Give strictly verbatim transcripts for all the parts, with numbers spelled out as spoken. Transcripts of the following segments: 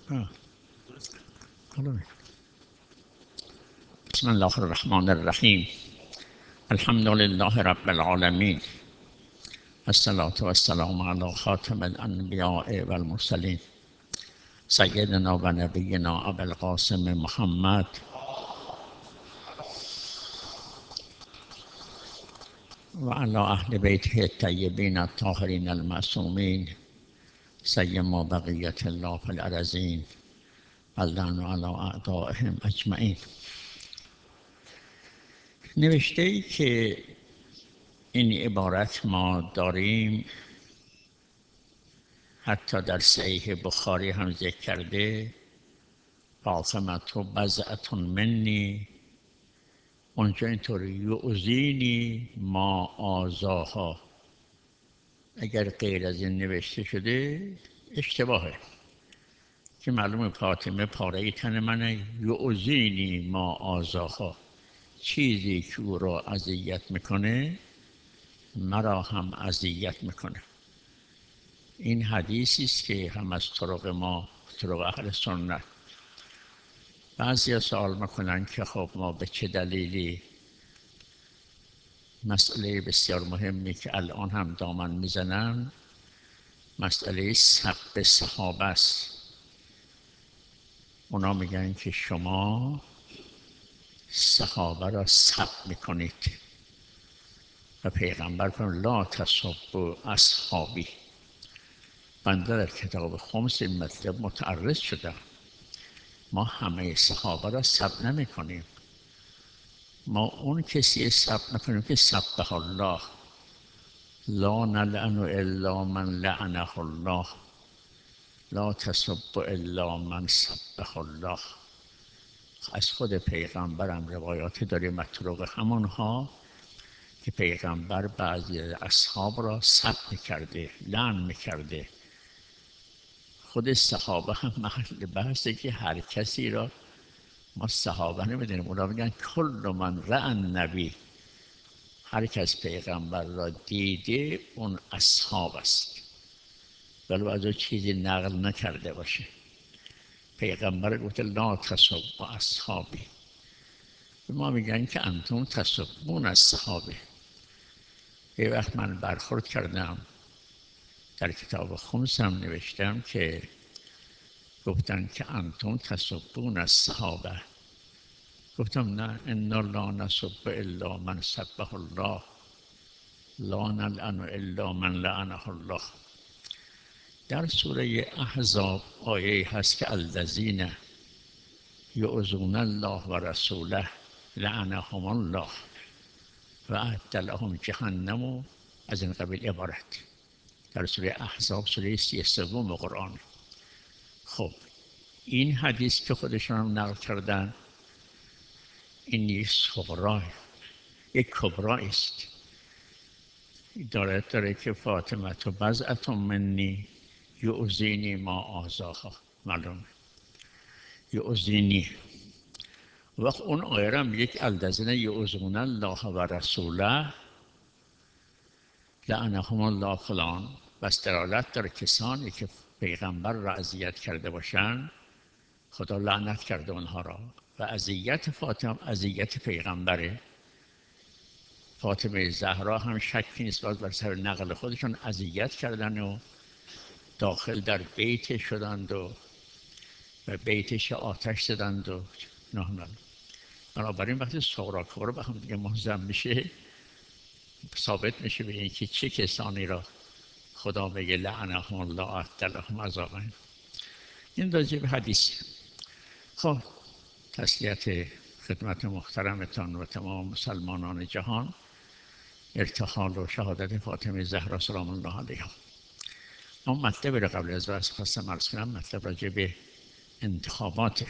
آه. بسم الله الرحمن الرحیم. الحمد لله رب العالمین. الصلاة والسلام علی خاتم الانبیاء والمرسلین سیدنا و نبینا ابی القاسم محمد و علی اهل بیته الطیبین الطاهرین المعصومین سیما بقیة الله فی الارضین واللعن علی اعدائهم اجمعین. نوشته ای که این عبارت ما داریم حتی در صحیح بخاری هم ذکر کرده، فاطمه بضعة منی، اونجا اینطوری یؤذینی ما آذاها. اگر غیر از این نوشته شده اشتباهه، که معلومه فاطمه پاره تن منه. یؤذینی ما آذاها، چیزی که او را اذیت میکنه مرا هم اذیت میکنه. این حدیثی است که هم از طرق ما، طرق اهل سنت. بعضی سوال میکنن که خب ما به چه دلیلی مسئله بسیار مهمی که الان هم دامن میزنن، مسئله سب صحابه است. اونا میگن که شما صحابه را سب میکنید و پیغمبر فرمود لا تسبوا اصحابی. بنده در کتاب خمس این مطلب متعرض شدم. ما همه صحابه را سب نمی کنیم. ما اون کسی سب نکنیم که سبح الله، لا نلعن الا من لعنه الله، لا تسب الا من سبح الله. از خود پیغمبرم روایاتی داریم مطروق همونها که پیغمبر بعضی اصحاب را سب میکرده، لعن میکرده. خود صحابه هم محل بحثه که هر کسی را ما صحابه نمیدونیم، اونا میگن کل من رأى النبی، هر کس پیغمبر را دیده اون اصحاب است، ولی از او چیزی نقل نکرده باشه. پیغمبر گفته لا تسبوا اصحابی. ما میگن که انتم تسبون اصحابی. یه وقت من برخورد کردم، در کتاب خمس هم نوشتم که گفتن که انتم تسبون الصحابه. گفتم نه، انا لا نسب الا من سبح الله، لا نلعن الا من لعنه الله. در سوره احزاب آیه هست که الذین یؤذون الله و رسوله لعنهم الله و اعد لهم جهنم و از این قبیل عبارت. در سوره احزاب، سوره سی و سوم قرآن. خب این حدیث که خودشون هم نقل کردن، این یک صغرا، یک کبرا است. دارد داره که فاطمه تو بضعة منی یؤذینی ما آذاها. معلومه یؤذینی. وقت اون آیه هم یک الذین یؤذون الله و رسوله لعنهم الله فلان، بس دلالت داره کسانی که پیغمبر را اذیت کرده باشن خدا لعنت کرده اونها را. و اذیت فاطمه اذیت پیغمبره. فاطمه زهرا هم شکی نیست، باز بر سر نقل خودشون اذیت کردن و داخل در بیت شدند و و بیتش آتش زدند و نه. بنابراین وقتی صغرا کبرا به هم دیگه ملزم میشه، ثابت میشه به اینکه چه کسانی را خدا بگه لعنهم الله و اعد لهم عذابا. این راجع به حدیث. خب تسلیت خدمت محترمتان و تمام مسلمانان جهان، ارتحال و شهادت فاطمه زهرا سلام الله علیها. اما مطلب را قبل از بحث خواستم عرض کنم. مطلب راجع به انتخابات.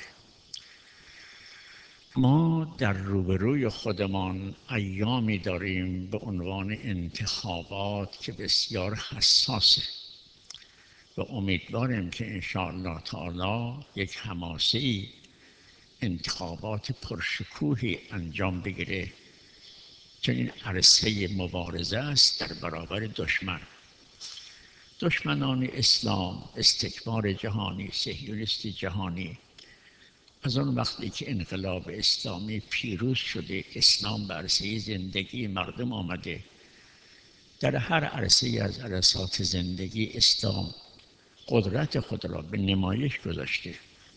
ما در روبروی خودمان ایامی داریم به عنوان انتخابات که بسیار حساسه و امیدواریم که انشاءالله تعالی یک حماسه‌ای انتخابات پرشکوهی انجام بگیره، چون این عرصه مبارزه است در برابر دشمن. دشمنان اسلام، استکبار جهانی، صهیونیست جهانی، از اون وقتی که انقلاب اسلامی پیروز شده، اسلام بر عرصه زندگی مردم آمده، در هر عرصه از عرصات زندگی اسلام قدرت خود را به نمایش گذاشته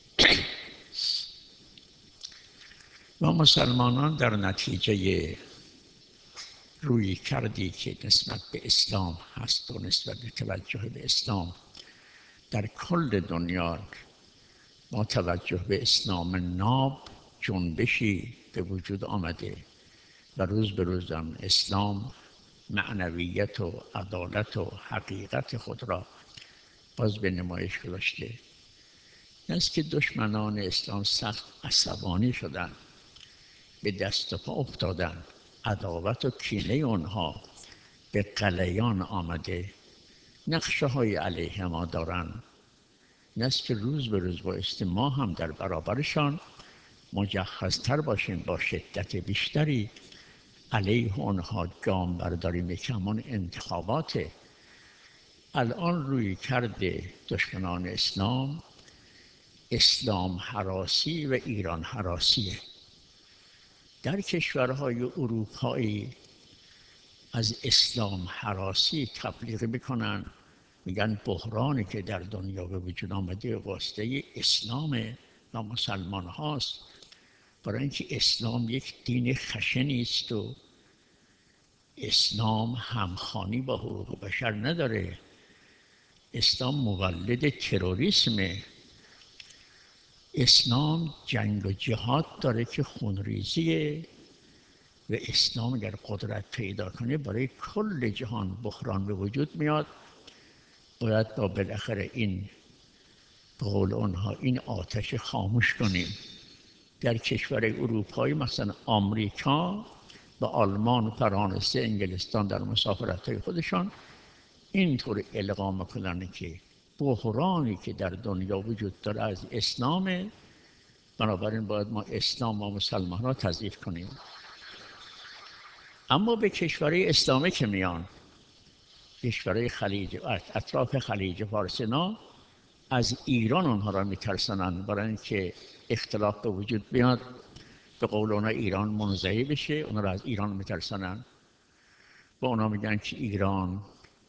و مسلمانان در نتیجه روی کردی که نسبت به اسلام هست و نسبت به توجه به اسلام در کل دنیا با توجه به اسلام ناب جنبشی به وجود آمده و روز به روز هم اسلام معنویت و عدالت و حقیقت خود را باز به نمایش گذاشته. این است که دشمنان اسلام سخت عصبانی شدند، به دست و پا افتادند، عداوت و کینه آنها به غلیان آمده، نقشه های علیه ما دارند. این است که روز به روز بایستی ما هم در برابرشان مجهزتر باشیم، با شدت بیشتری علیه آنها گام برداریم که همان انتخابات. الان روی کرده دشمنان اسلام اسلام هراسی و ایران هراسیه. در کشورهای اروپایی از اسلام هراسی تبلیغ میکنن، میگن بحرانی که در دنیا به وجود آمده واسطه اسلام و مسلمان هاست، برای اینکه اسلام یک دین خشنی است و اسلام همخوانی با حقوق بشر نداره، اسلام مولد تروریسمه، اسلام جنگ و جهاد داره که خونریزیه و اسلام اگر قدرت پیدا کنه برای کل جهان بحران به وجود میاد. باید با بالاخره این به قول اونها این آتش خاموش کنیم. در کشور اروپایی مثلا آمریکا و آلمان و فرانسه انگلستان در مسافرت‌های خودشان اینطور القا میکنن که بحرانی که در دنیا وجود داره از اسلامه، بنابراین باید ما اسلام و مسلمان را تضعیف کنیم. اما به کشورهای اسلامی که میان، کشورهای خلیج اطراف خلیج فارس اینا، از ایران اونها را میترسنن برای اینکه اختلاف به وجود بیاد، به قول اونا ایران منزوی بشه، اونا را از ایران میترسنن. با اونا میگن که ایران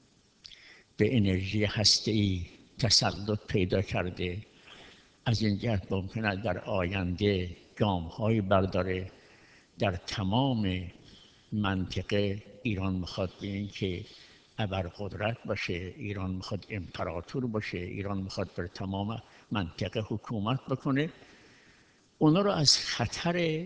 به انرژی هسته‌ای تسلط پیدا کرده، از این جهت ممکنه در آینده گام‌هایی برداره در تمام منطقه. ایران میخواد به این که ابرقدرت باشه، ایران میخواد امپراتور باشه، ایران میخواد بر تمام منطقه حکومت بکنه. اونا رو از خطر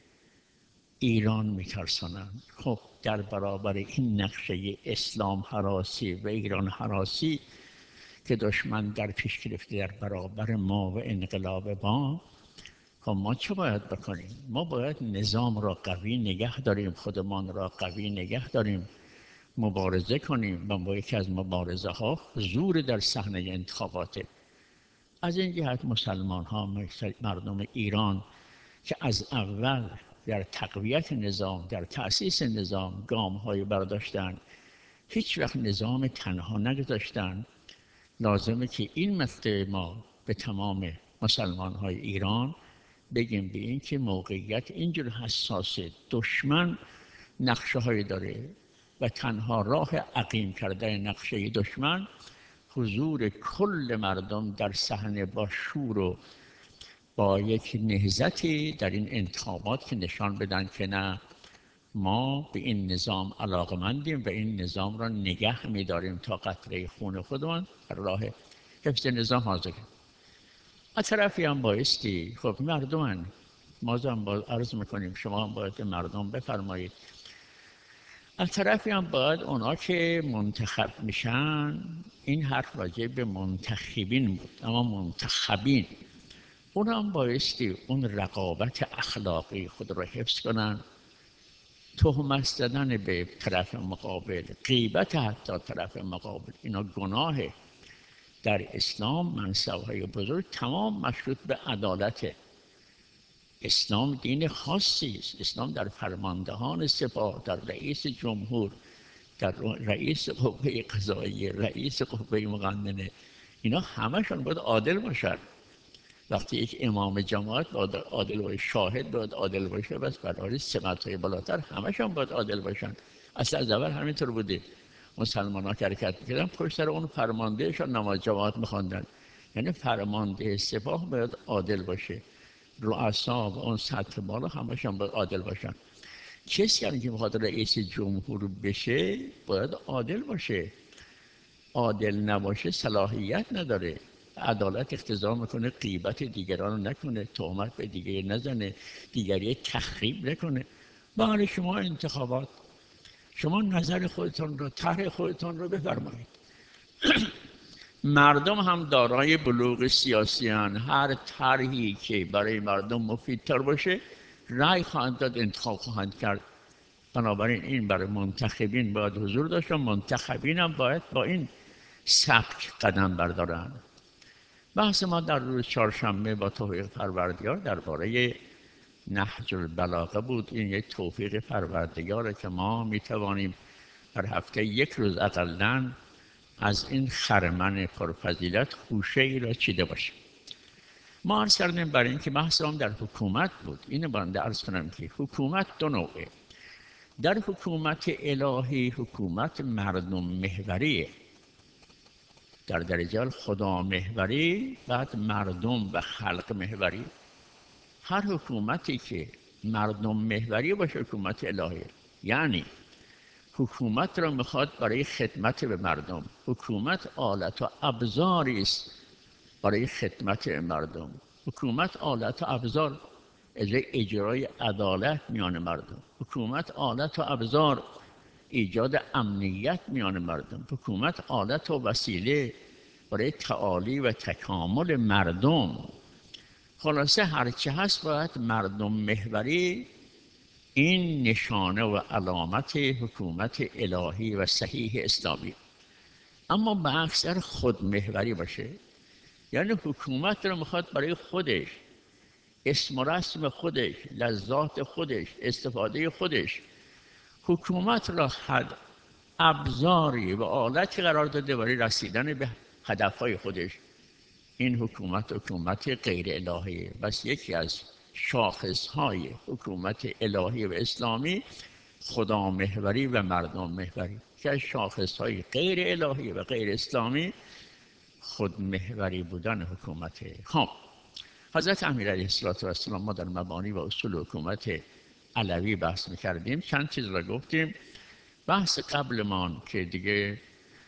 ایران میترسانن. خب در برابر این نقشه اسلام هراسی و ایران هراسی که دشمن در پیش گرفته در برابر ما و انقلاب ما، خب ما چه باید بکنیم؟ ما باید نظام را قوی نگه داریم، خودمان را قوی نگه داریم، مبارزه کنیم. و با یکی از مبارزه ها حضور در صحنه انتخاباته. از این جهت مسلمان ها، مردم ایران که از اول در تقویت نظام، در تأسیس نظام گام های برداشتن، هیچ وقت نظام تنها نگذاشتن. لازمه که این مطلب ما به تمام مسلمان های ایران بگیم به این که موقعیت اینجور حساسه، دشمن نقشه های داره و تنها راه عقیم کردن نقشه دشمن حضور کل مردم در صحنه با شور و با یک نهضتی در این انتخابات که نشان بدن که نه، ما به این نظام علاقمندیم و این نظام را نگه می‌داریم تا قطره خون خودمان در راه حفظ نظام حاضر. از طرفی هم بایستی، خب مردمان ما هم باید عرض میکنیم، شما هم باید مردم بفرمایید. از طرفی هم باید اونا که منتخب میشن، این حرف راجع به منتخبین بود، اما منتخبین اونا هم بایستی اون رقابت اخلاقی خود را حفظ کنن. تهمت زدن به طرف مقابل، غیبت حتی طرف مقابل، اینا گناهه. در اسلام منصب‌های بزرگ تمام مشروط به عدالته. اسلام دین خاصی است. اسلام در فرماندهان سپاه، در رئیس جمهور، در رئیس قوه قضاییه، رئیس قوه مقننه، اینا همشون باید عادل باشن. وقتی یک امام جماعت باید عادل باشه، شاهد باید عادل باشه، بس برای سمت‌های بالاتر همشون باید عادل باشن. اصلا از اول همینطور بوده. مسلمان ها که حرکت میکردن پشت سر اون فرماندهشان نماز جماعت میخواندن. یعنی فرمانده سپاه باید عادل باشه، رؤسا و اون سطح بالا همشون باید عادل باشن. کسی هم که میخواد رئیس جمهور بشه باید عادل باشه. عادل نباشه صلاحیت نداره. عدالت اقتضا میکنه غیبت دیگران رو نکنه، تهمت به دیگری نزنه، دیگری تخریب نکنه. بله شما انتخابات، شما نظر خودتون رو، طرح خودتون رو بفرمایید. مردم هم دارای بلوغ سیاسی هستند. هر طرحی که برای مردم مفیدتر باشه رأی خواهند داد، انتخاب خواهند کرد. بنابراین این برای منتخبین باید حضور داشت و منتخبین هم باید با این سبک قدم بردارند. بحث ما در روز چهارشنبه با توفیق پروردگار درباره نهج البلاغه بود. این یک توفیق پروردگاره که ما میتوانیم در هفته یک روز اقلاً از این خرمن پرفضیلت خوشه ای را چیده باشیم. ما عرض کردیم برای اینکه بحث هم در حکومت بود. اینو بنده عرض کنم که حکومت دو نوعه. در حکومت الهی حکومت مردم محوریه، در درجه خدا محوری، بعد مردم و خلق محوری. هر حکومتی که مردم محوری باشه حکومت الهیه. یعنی حکومت را میخواد برای خدمت به مردم. حکومت آلت و ابزاری است برای خدمت مردم. حکومت آلت و ابزار اجرای عدالت میان مردم. حکومت آلت و ابزار ایجاد امنیت میان مردم. حکومت آلت و وسیله برای تعالی و تکامل مردم. خلاصه هرچه هست باید مردم محوری این نشانه و علامت حکومت الهی و صحیح اسلامی. اما به اکثر خودمحوری باشه، یعنی حکومت رو میخواد برای خودش، اسم و رسم خودش، لذات خودش، استفاده خودش. حکومت را حد ابزاری و آلتی قرار داده برای رسیدن به هدفهای خودش. این حکومت حکومت غیر الهیه. بس یکی از شاخصهای حکومت الهی و اسلامی خدا محوری و مردم محوری، که از شاخصهای غیر الهی و غیر اسلامی خود محوری بودن حکومته. خب حضرت امیر علیه السلام، ما در مبانی و اصول حکومت علوی بحث میکردیم، چند چیز را گفتیم. بحث قبلمان که دیگه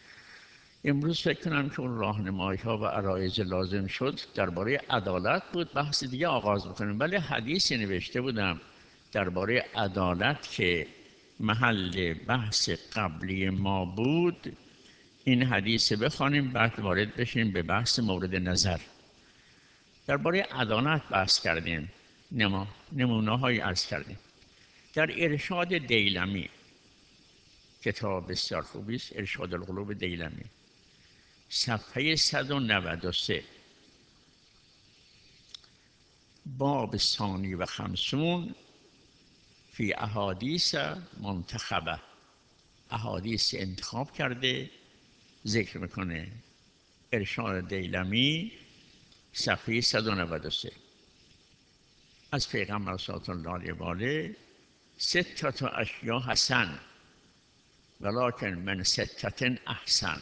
امروز فکر کنم که اون راهنمایی ها و عرایض لازم شد درباره عدالت بود. بحث دیگه آغاز میکنیم. ولی حدیثی نوشته بودم درباره عدالت که محل بحث قبلی ما بود. این حدیث بخوانیم بعد وارد بشیم به بحث مورد نظر. درباره عدالت بحث کردیم، نما نمونه های عرض کردیم. در ارشاد دیلمی، کتاب بسیار خوبی است، ارشاد القلوب دیلمی، صفحه صد و نود و سه، باب ثانی و خمسون فی احادیث منتخبه، احادیث انتخاب کرده ذکر میکنه. ارشاد دیلمی صفحه صد و نود و سه. از پیغمبر صلی الله علیه و آله: ستت اشیا حسن ولکن من ستت احسن.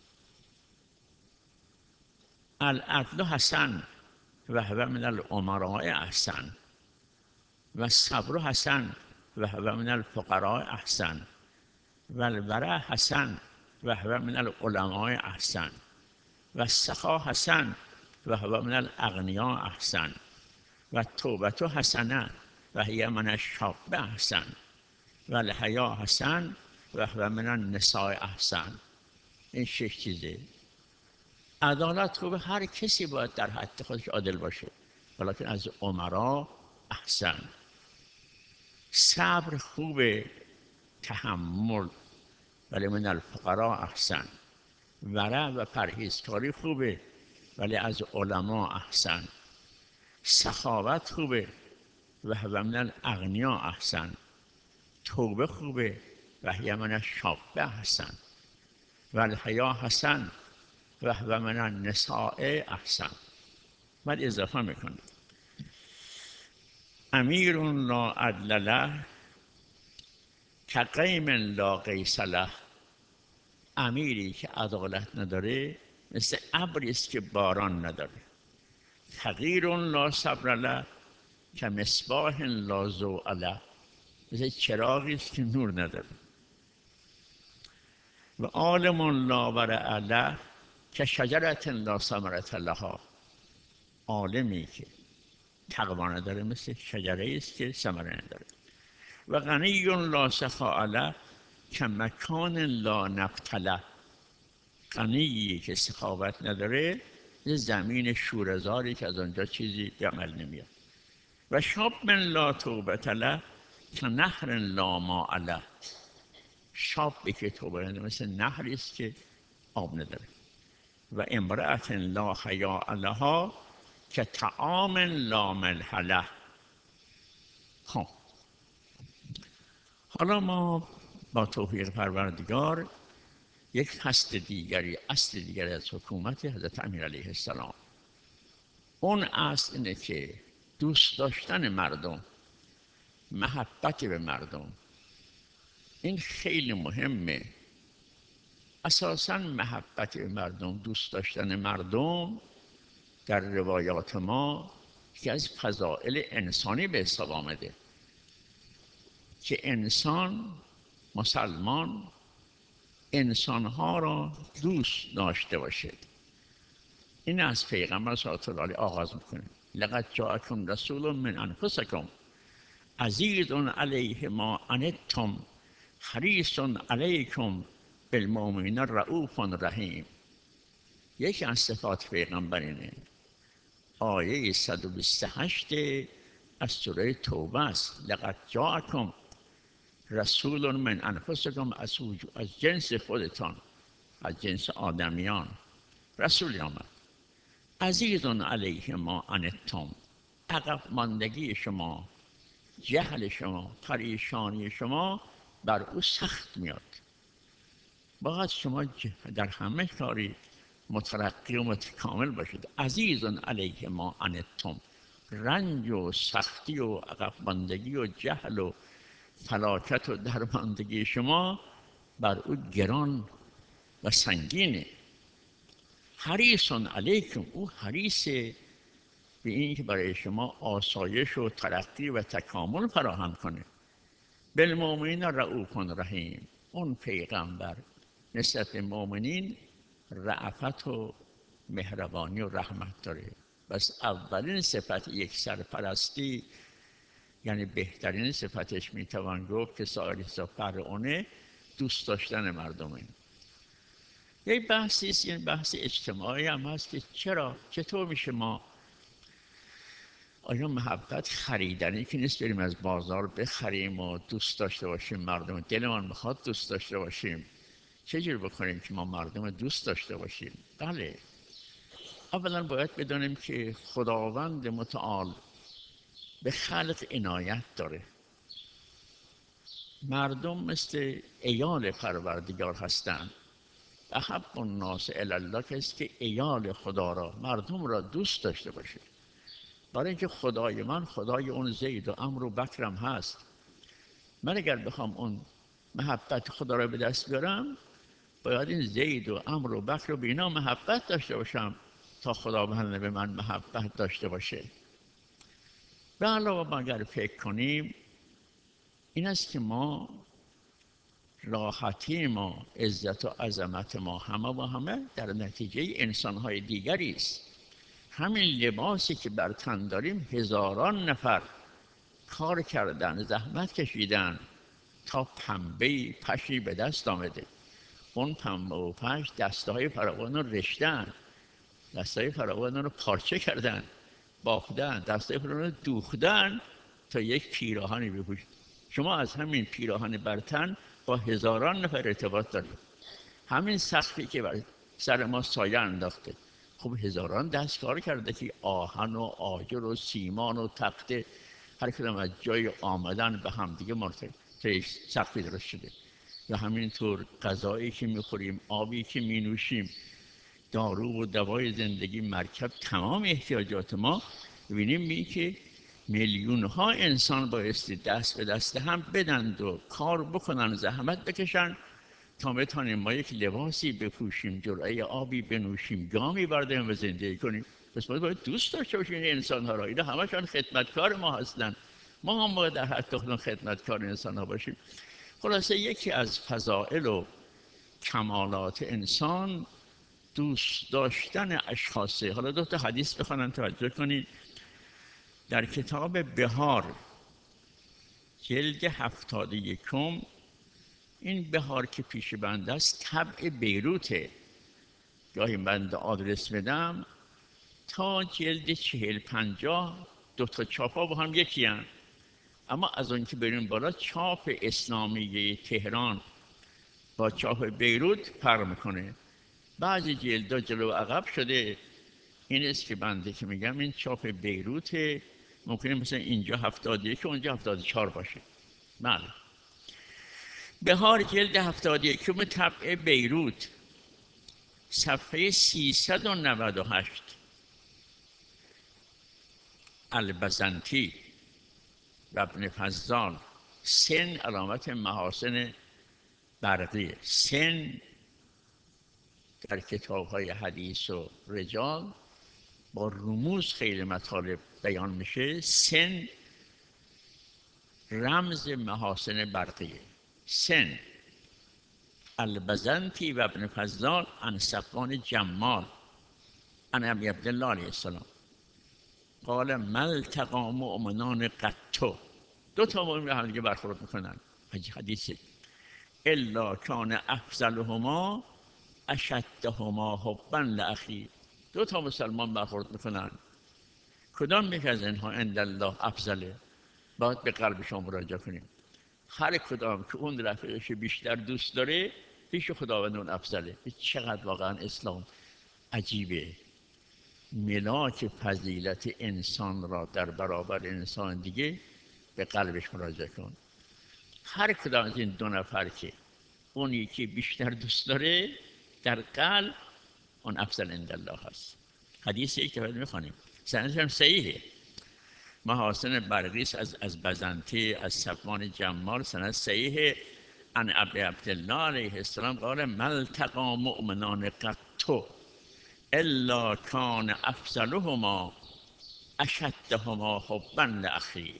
العدل حسن و هو من الامراء احسن، و الصبر حسن و هو من الفقراء احسن، و الورع حسن و هو من العلماء احسن، و السخا حسن و هو من الاغنیاء احسن، و التوبة حسنه و هی من الشاب احسن، و الحیا حسن و هو من النساء احسن. این شش چیزه. عدالت خوبه، هر کسی باید در حد خودش عادل باشه، ولیکن از امرا احسن. صبر خوبه، تحمل، ولی من الفقراء احسن. ورع و پرهیزکاری خوبه، ولی از علما احسن. سخاوت خوبه و هو من الاغنیا احسن. توبه خوبه و هی من الشاب احسن و الحیا حسن و هو من النساء احسن. بعد اضافه میکنه امیر لا عدل له کقیم لا قیس له. امیری که عدالت نداره مثل ابری است که باران نداره. فقیر لا صبر له کمصباح لا ضوء له. مثل چراغی است که نور نداره. و عالم لا ورع له کشجرة لا ثمرة لها. عالمی که تقوا نداره مثل شجره است که ثمره نداره. و غنی لا سخاء له کمکان لا نبت له. غنیی که سخاوت نداره یه زمین شوره‌زاری که از آنجا چیزی به عمل نمیاد. و شاب من لا توبة له کنهر لا ماء له. شابی که توبه نداره مثل نهری است که آب نداره. و امرأة لا حیاء لها که طعام لا ملح له. خب حالا ما با توفیق پروردگار یک فصل دیگری، اصل دیگری از حکومت حضرت امیر علیه السلام. اون اصل اینه که دوست داشتن مردم، محبت به مردم، این خیلی مهمه. اساساً محبت به مردم، دوست داشتن مردم در روایات ما یکی از فضائل انسانی به حساب آمده که انسان، مسلمان، انسانها را دوست داشته باشد. این از پیغمبر صلی الله علیه آغاز میکنه. لقد جاءکم رسول من انفسکم عزیز علیه ما عنتم حریص علیکم بالمؤمنین رؤوف رحیم. یکی از صفات پیغمبر اینه. آیه صد و بیست و هشت از سوره توبه است. لقد جاءکم رسول من انفسکم، از جنس خودتان، از جنس آدمیان رسولی آمد. عزیز علیه ما عنتم، عقب ماندگی شما، جهل شما، پریشانی شما بر او سخت میاد. باید شما در همه کاری مترقی و متکامل باشید. عزیز علیه ما عنتم، رنج و سختی و عقب ماندگی و جهل و فلاکت و درماندگی شما بر او گران و سنگینه. حریص علیکم، او حریص به این که برای شما آسایش و ترقی و تکامل فراهم کنه. بالمؤمنین رؤوف رحیم، اون پیغمبر نسبت به مؤمنین رأفت و مهربانی و رحمت داره. بس اولین صفت یک سرپرستی، یعنی بهترین صفتش میتوان گفت که سایر صفات اونه دوست داشتن مردمه. یک بحثی است، این بحث اجتماعی هم هست که چرا چطور میشه ما، آیا محبت خریدنی که نیست بریم از بازار بخریم و دوست داشته باشیم مردم؟ دلمان میخواد دوست داشته باشیم. چجور بکنیم که ما مردم دوست داشته باشیم؟ بله، اولا باید بدانیم که خداوند متعال به خلق عنایت داره. مردم مثل عیال پروردگار هستند. احب الناس الی الله کسی که عیال خدا را، مردم را دوست داشته باشه. برای اینکه خدای من خدای اون زید و عمرو و بکرم هست. من اگر بخوام اون محبت خدا را به دست بیارم، باید این زید و عمرو و بکر رو به اینا محبت داشته باشم تا خداوند به من محبت داشته باشه. به علاوه ما اگر فکر کنیم این است که ما راحتی ما، عزت و عظمت ما همه و همه در نتیجه انسانهای دیگری است. همین لباسی که بر تن داریم هزاران نفر کار کردن، زحمت کشیدن تا پنبه پشی به دست آمده. اون پنبه و پش دسته های فراوان رو رشتن، دسته های فراوان رو پارچه کردن، بافتن، دسته های فراوان رو دوختن تا یک پیراهنی بپوشید. شما از همین پیراهن بر تن با هزاران نفر ارتباط دارید. همین سقفی که بر سر ما سایه انداخته، خب هزاران دست کار کرده که آهن و آجر و سیمان و تخته هر کدام از جای آمدن به هم دیگه مرتبط سقفی درست شده. و همینطور غذایی که میخوریم، آبی که مینوشیم، دارو و دوای زندگی، مرکب، تمام احتیاجات ما، ببینیم می که میلیون ها انسان بایستی دست به دست هم بدند و کار بکنن، زحمت بکشن تا بتانیم ما یک لباسی بپوشیم، جرعه آبی بنوشیم، گامی برداریم و زندگی کنیم. پس ما باید دوست داشته باشیم این انسان ها را. اینا همشون خدمتکار ما هستند. ما هم باید در هر تخم خدمتکار انسان ها باشیم. خلاصه یکی از فضائل و کمالات انسان دوست داشتن اشخاصه. حالا دو تا حدیث بخونم توجه کنید. در کتاب بهار جلد هفتاد یکم، این بهار که پیش بنده است طبع بیروته، گاهی بنده آدرس بدم، تا جلد چهل پنجاه دو تا چاپ ها با هم یکی هستند، اما از اون که بریم بالا چاپ اسلامی تهران با چاپ بیروت فرق میکنه. بعضی جلدها جلو و عقب شده. این است که بنده که میگم این چاپ بیروت، ممکنه مثلا اینجا هفتاد و یک اونجا هفتاد و چهار باشه. بله. بهار جلد هفتاد و یک طبع بیروت، صفحه سیصد و نود و هشت. البزنطی و ابن فضال. سن علامت محاسن برقی. سن در کتاب های حدیث و رجال با رموز خیلی مطالب بیان میشه. سن رمز محاسن برقیه. سن. البزنطی و ابن فضال عن صفوان جمال عن ابی عبدالله علیه السلام قال ما التقى مؤمنان قط، دو تا مؤمن به هم دیگه برخورد میکنن، حدیثه، الا کان افضلهما اشدهما حبا لاخی. دو تا مسلمان برخورد میکنن، کدام یک از اینها عند الله افضله؟ باید به قلب شما مراجعه کنیم. هر کدام که اون رفیقش بیشتر دوست داره پیش خداوند اون افضله. چقدر واقعا اسلام عجیبه. ملاک فضیلت انسان را در برابر انسان دیگه به قلبش مراجعه کن. هر کدام از این دو نفر که اون یکی بیشتر دوست داره در قلب اون افضل عند الله هست. حدیث یک دفعه میخوانیم، سندش هم صحیحه. محاسن برقیس از از بزنطی از صفوان جمال، سند صحیح. عن ابی عبدالله علیه السلام قال ما التقى مؤمنان قط الا کان افضلهما اشدهما حبا لاخی.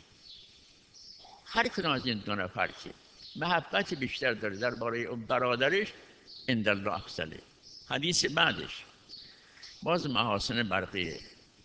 هر کدام از این دو نفر که محبت بیشتر داره درباره اون برادرش عند الله افضله. حدیث بعدش باز محاسن برقیه.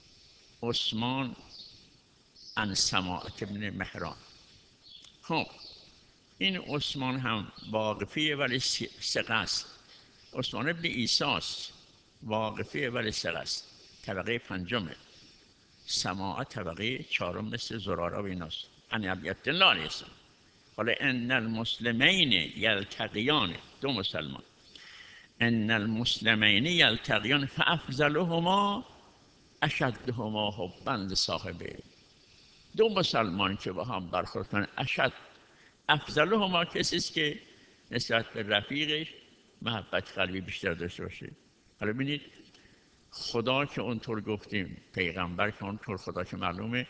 عثمان عن سماعة ابن مهران. خب این عثمان هم واقفیه ولی ثقه است. عثمان ابن عیسی است، واقفیه ولی ثقه است، طبقه پنجمه. سماعه طبقه چهارم مثل زراره و ایناست. عن ابی عبدالله علیه السلام قال ان المسلمین یلتقیان، دو مسلمان، ان المسلمین یلتقیان فافضلهما اشدهما حبا لصاحبه. دو مسلمان که با هم برخورد کنن، اشد افضلهما کسی است که نسبت به رفیقش محبت قلبی بیشتر داشته باشه. حالا ببینید خدا که اونطور گفتیم، پیغمبر که اونطور، خدا که معلومه،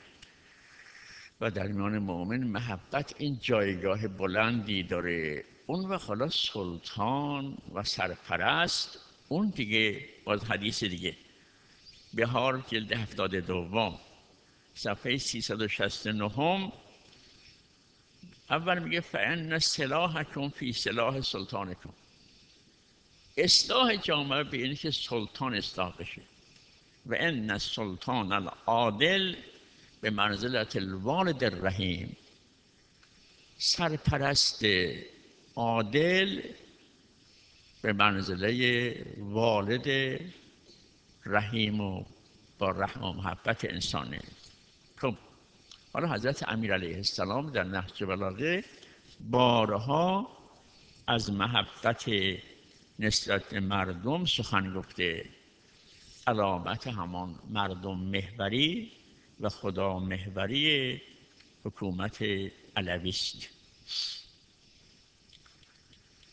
و در میان مؤمن محبت این جایگاه بلندی داره. اون و حالا سلطان و سرپرست، اون دیگه باز حدیث دیگه. بهار جلد هفتاد دوم صفحه سیصد و شصت و نه، اول میگه فان سلاحکم فی سلاح سلطانکم. اصلاح جامعه به اینه که سلطان اصلاح بشه. و ان السلطان العادل به منزلت الوالد الرحیم. سرپرست عادل به منزله والد رحیم و با رحم و محبت انسانه. خب حالا حضرت امیر علیه السلام در نهج بلاغه بارها از محبت نسبت مردم سخن گفته. علامت همان مردم محوری و خدا محوری حکومت علوی است.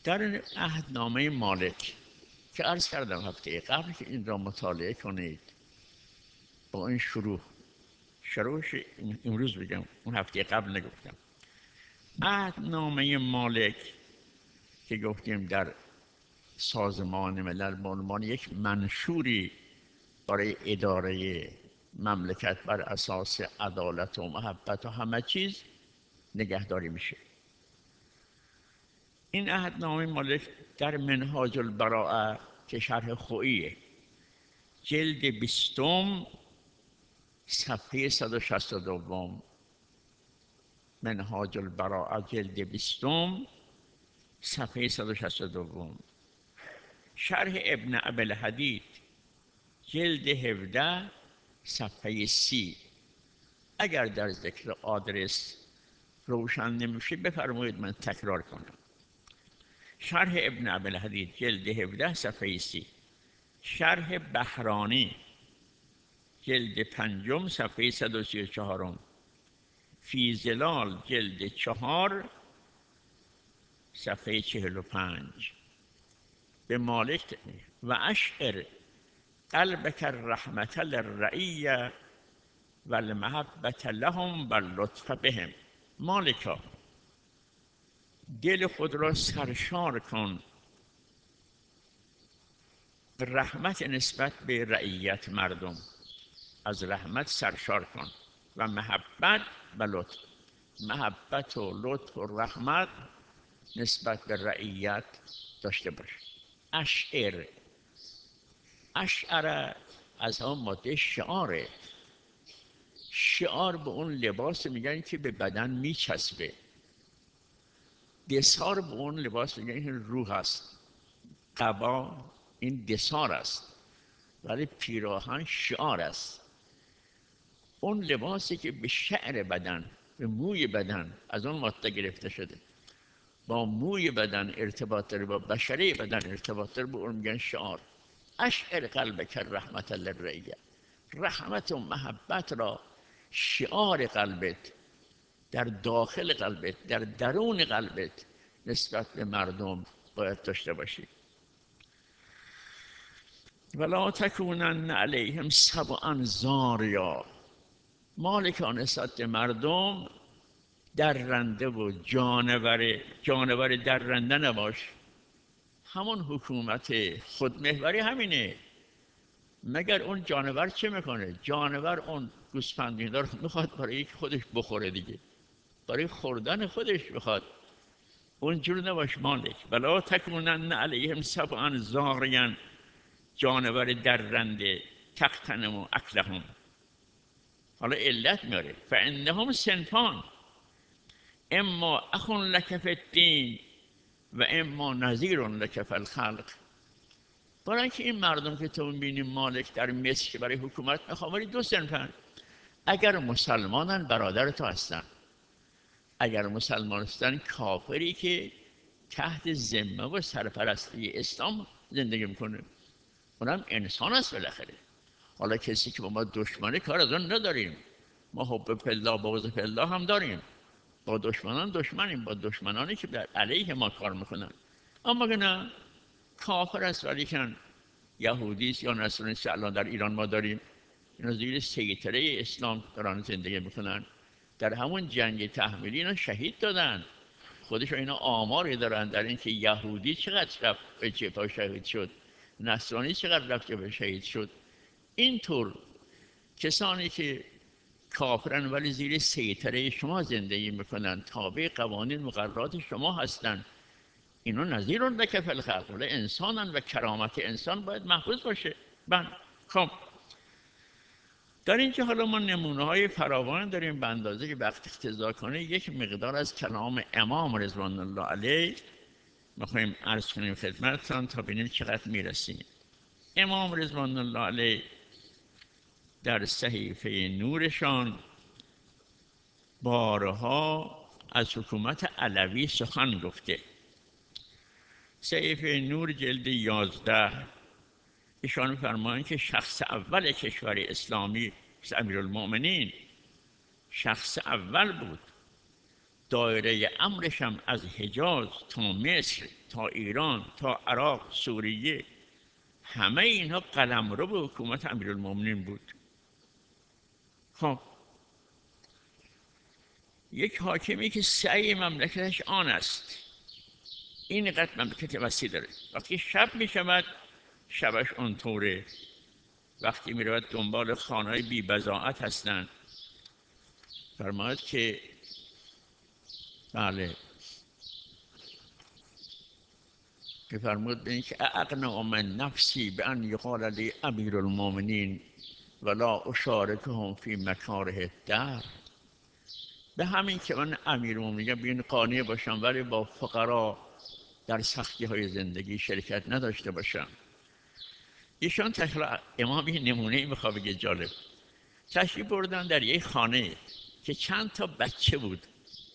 در عهدنامه مالک که عرض کردم هفته قبل که این را مطالعه کنید، با این شروع شروعش امروز بگم، اون هفته قبل نگفتم. عهدنامه مالک که گفتیم در سازمان ملل به عنوان یک منشوری برای اداره مملکت بر اساس عدالت و محبت و همه چیز نگهداری میشه. این عهدنامه مالک در منهاج البراءه که شرح خوییه، جلد بیستم صفحه صد و شصت و دو، منهاج البراءه جلد بیستم صفحه صد و شصت و دو، شرح ابن ابی‌الحدید جلد هفده صفحه سی. اگر در ذکر آدرس روشن نمیشه بفرمایید من تکرار کنم. شرح ابن ابی‌الحدید جلد هفده صفحه سی، شرح بهرانی جلد پنجم صفحه صد و سی و چهار، فی ظلال جلد چهار صفحه چهل و پنج. به مالک و اشعر قلبک الرحمة للرعیة و المحبة لهم و اللطف بهم. مالکا، دل خود را سرشار کن رحمت نسبت به رعیت، مردم از رحمت سرشار کن و محبت و لطف، محبت و لطف و رحمت نسبت به رعیت داشته باش. اشعر، اشعر از هم ماده شعاره. شعار به اون لباس میگن که به بدن میچسبه. دسار به اون لباس میگن این روح است. قبا این دسار است، ولی پیراهن شعار است. اون لباسی که به شعر بدن، به موی بدن از اون ماده گرفته شده، با موی بدن ارتباط داره، با بشره بدن ارتباط داره، به اون میگن شعار. اشعر قلبک رحمت للرعیة، رحمت و محبت را شعار قلبت، در داخل قلبت، در درون قلبت نسبت به مردم باید داشته باشی. ولا تکونن علیهم سبعا ضاریا. مالکان نسبت به مردم درنده و جانور جانور درنده نباش. همون حکومت خودمحوری همینه. مگر اون جانور چه میکنه؟ جانور اون گوسفندینا رو میخواد برای خودش بخوره دیگه، برای خوردن خودش میخواد. اونجور نباش مالک. ولا تکونن علیهم سبعا ضاریا، جانور درنده، تقتنم اکلهم. حالا علت میاره، فانهم صنفان اما اخ لک فی الدین و اما نذیر لک فی الخلق. برای اینکه این مردم که تو میبینی مالک در مصر که برای حکومت میخواد، دو صنفن. اگر مسلمانن برادر تو هستن، اگر مسلمان هستن کافری که تحت ذمه و سرپرستی اسلام زندگی میکنه، اونم انسان است بالاخره. حالا کسی که با ما دشمنی کار از اون نداریم، ما حب فی الله بغض فی الله هم داریم. با دشمنان دشمنیم، با دشمنانی که در علیه ما کار میکنن. اما که نه، کافر است ولیکن یهودی است یا نصرانی است. الان در ایران ما داریم اینا زیر سیطره اسلام دارن زندگی میکنن. در همون جنگ تحمیلی اینا شهید دادن. خودشون اینا آماری دارن در اینکه یهودی چقدر رفت به جبهه شهید شد، نصرانی چقدر رفت به شهید شد. اینطور کسانی که کافرن ولی زیر سیطره شما زندگی میکنن، تابع قوانین مقررات شما هستن، اینا نظیر لک فی الخلق، ولی انسانن و کرامت انسان باید محفوظ باشه. بله. خب در اینجا حالا ما نمونه های فراوان داریم به اندازه که وقت اقتضا کنه یک مقدار از کلام امام رضوان الله علیه میخوایم عرض کنیم خدمتتان تا ببینیم چقدر میرسیم. امام رضوان الله علیه در صحیفه نورشان بارها از حکومت علوی سخن گفته. صحیفه نور جلد یازده ایشان فرمایند که شخص اول کشور اسلامی امیرالمؤمنین شخص اول بود. دایره امرش هم از حجاز تا مصر تا ایران تا عراق سوریه، همه اینها قلمرو به حکومت امیرالمومنین بود. خب یک حاکمی که سعی مملکتش آن است، اینقدر مملکت وسیع داره، وقتی شب می شود شبش اونطوره، وقتی می رود دنبال خانه‌های بی بضاعت هستند. فرماید که بله که فرمود به این که اقنع من نفسی به ان یقال لی امیر المؤمنین ولا اشارکهم فی مکاره الدهر، به همین که من امیر المؤمنین بین قانع باشم ولی با فقرا در سختی های زندگی شرکت نداشته باشم. ایشان تشریف امام این نمونه میخواد بگه جالب، تشریف بردن در یک خانه که چند تا بچه بود،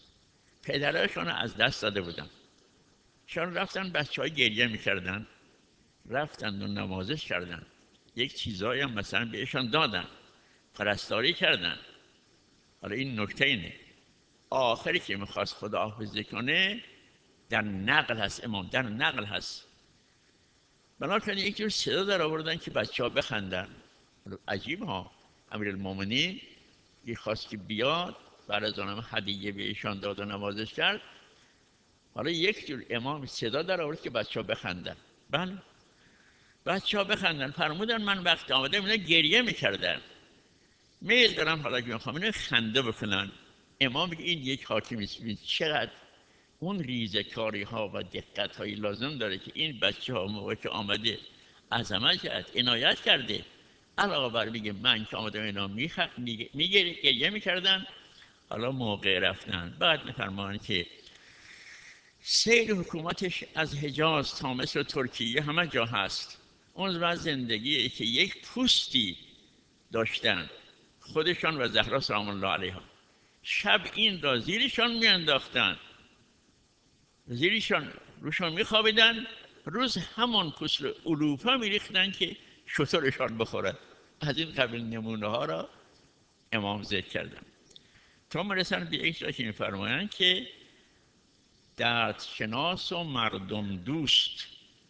پدرشون از دست داده بودن، شان رفتن بچه های گریه میکردن، رفتن و نمازش کردن، یک چیزایی هم مثلا بهشان دادن، پرستاری کردن. حالا این نکته اینه، آخری که میخواست خداحافظی کنه در نقل هست، امام در نقل هست، بنابراین یک جور صدا در آوردن که بچه ها بخندن. عجیب ها، امیرالمومنین یک خواست که بیاد بعد از آنم هدیه به ایشان داد و نوازش کرد، حالا یک جور امام صدا در آورد که بچه ها بخندن. بله بچه ها بخندن. فرمودن من وقت آمده اینا گریه میکردن، میل دارم حالا که میخوام اینا خنده بکنن. امام بگه این یک حاکمی است، چقدر اون ریزکاری ها و دقت هایی لازم داره که این بچه ها موقع که آمده عظمت کرد، عنایت کرده، علاوه بر میگه من که آمده اینا میگه گریه میکردن. حالا موقع رفتن بعد میفرمان که سیر حکومتش از حجاز تا مصر ترکیه همه جا هست. اون وقت زندگی که یک پوستی داشتن خودشان و زهرا سلام الله علیها، شب این را زیرشان میانداختن، زیرشان روشان میخوابیدن، روز همون پوست رو علوفه میریختن که شترشان بخورد. از این قبیل نمونه ها را امام ذکر کردن تا مرسن به یک جا که میفرمایند که درد شناس و مردم دوست.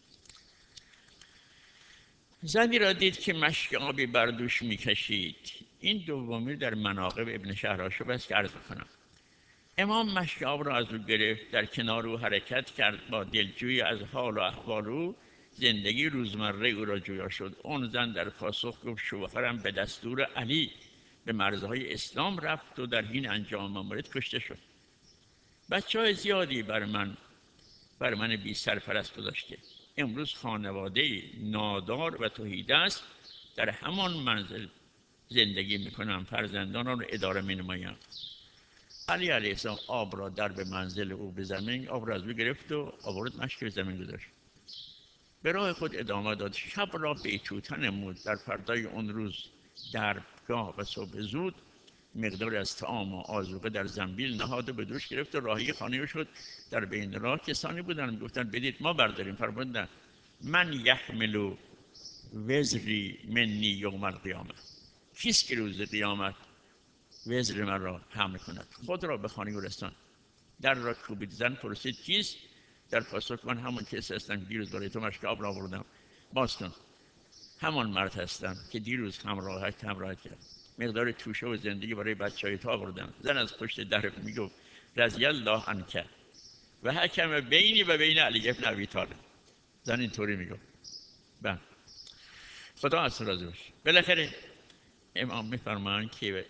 زنی را دید که مشک آبی بر دوش میکشید. این دومی در مناقب ابن شهرآشوب است که عرض کنم. امام مشک آب را از او گرفت، در کنار او حرکت کرد، با دلجویی از حال و احوال او زندگی روزمره او را جویا شد. اون زن در پاسخ گفت شوهرم به دستور علی به مرزهای اسلام رفت و در حین انجام ماموریت کشته شد. بچه های زیادی بر من بر من بی سرپرست گذاشته. امروز خانواده نادار و تهیدست در همان منزل زندگی میکنم، فرزندانم را اداره مینمایم. علی علیه السلام آب را در به منزل او به زمین، آب را از او گرفت و آورد مشک به زمین گذاشت. به راه خود ادامه داد. شب را بیتوته نمود. در فردای اون روز دربگاه و صبح زود مقداری از طعام و آذوقه در زنبیل نهاد و به دوش گرفت و راهی خانه شد. در بین راه کسانی بودن میگفتن بدید ما برداریم. فرمودن من یحمل وزری منی یوم القیامه، کیست که روز قیامت وزر من را حمل کند؟ خود را به خانه او رساند. در را کوبید. زن پرسید کیست؟ در پاسخ من همون کسی هستم دیروز برای تو مشک آب را آوردم، باز کن. همان مرد هستم که دیروز همراهت همراهت کرد، مقدار توشه و زندگی برای بچه‌های تو آوردم. زن از پشت در میگفت رضی الله عنک و حکم بینی و بین علی ابن ابی طالب. زن اینطوری میگفت. بله خدا از راضی باشه. بالاخره امام میفرمایند که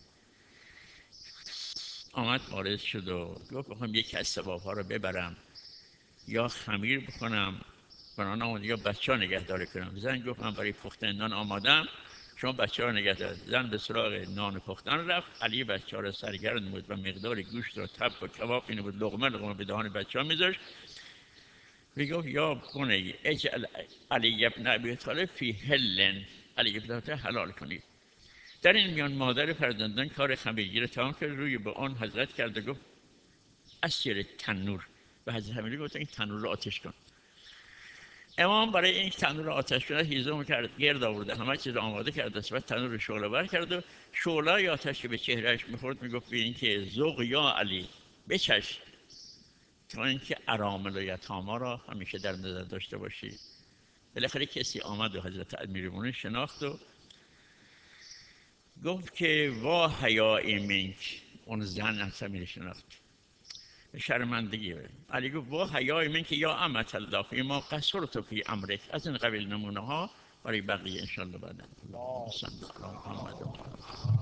آمد وارد شد و گفت بخوام یک از ثواب‌ها رو ببرم یا خمیر بکنم برای آن یا بچه ها نگهداری کنم. زن گفت من برای پختن نان آمادم، شما بچه ها نگهدار. زن به سراغ نان پختن رفت. علی بچه ها را سرگرم بود و مقدار گوشت را تب و کباب اینو بود لقمه لقمه به دهان بچه ها میذاشت. میگفت یا بنی اجعل علی ابن ابی طالب فی حل، علی ابن ابی طالب حلال کنید. در این میان مادر فرزندان کار خمیرگی را تمام کرد، روی به آن حضرت کرد و گفت اسیر تنور. به حضرت امیری گفت این تنور را آتش کن. امام برای این تنور را آتش کنه هیزم کرد، گرد آورده، همه چیز آماده کرد، بعد تنور شعله ور کرد و شعله آتش که به چهرهش میخورد میگفت به این که ذوق یا علی بچش تا اینکه ارامل و یتاما را همیشه در نظر داشته باشی. بالاخره کسی آمد و حضرت امیرالمومنین شناخت و گفت که وا حیاء منک، اون زن از امیر شناخت شرمندگی. علی گفت وا حیاء منک یا امة الله فیما قصرت فی امرک. از این قبیل نمونه ها برای بقیه انشاءالله بعدن. اللهم صل علی محمد.